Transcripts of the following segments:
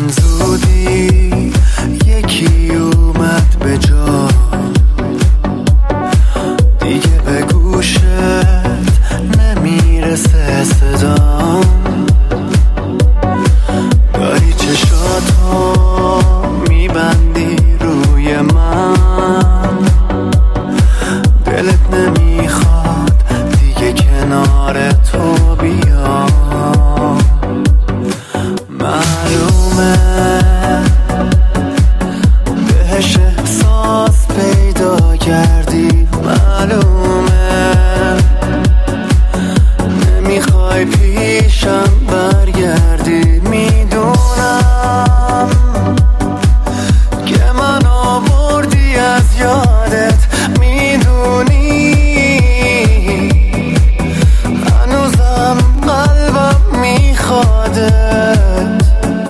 زودی یکی اومد به جا، دیگه به گوشت نمیرسه صدام. داری چشاتو میبندی روی من، دلت نمیخواد دیگه کنار تو بیام. معلومه بهش احساس پیدا کردی، معلومه نمیخوای پیشم برگردی. میدونم که من آوردی از یادت، میدونی هنوزم قلبم میخوادت.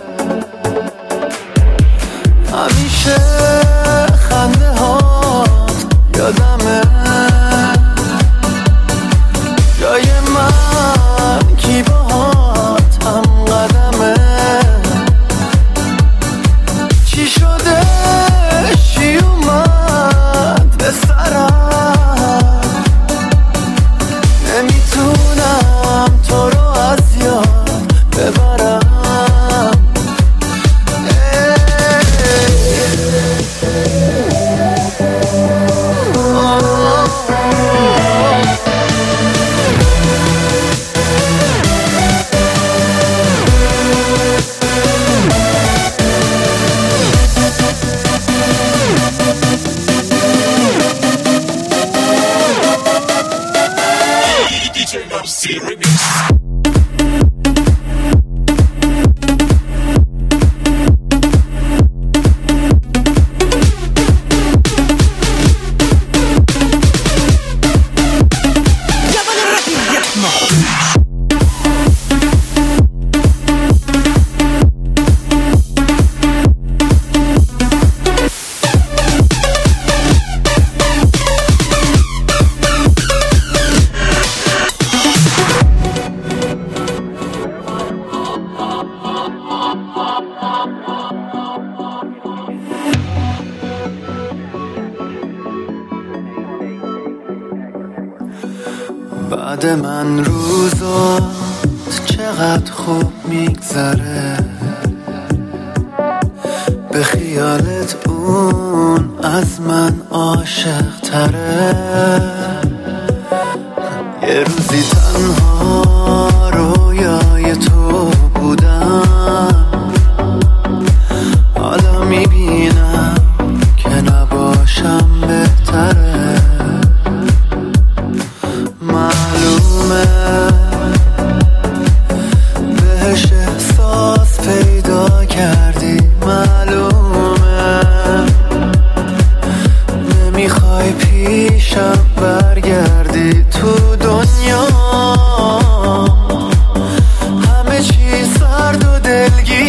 همیشه خنده هات یادمه، جای من کی باهات هم قدمه. چی شده چی اومد به سرم، نمیتونم تو رو از یاد ببرم. بعد من روزات چقدر خوب میگذره، به خیالت اون از من عاشق تره. یه روزی تنها رویای تو بودم، حالا میبینم که نباشم بهتره. معلومه بهش احساس پیدا کردی، معلومه نمیخوای پیشم برگردی. تو دنیا همه چی سرد و دلگیر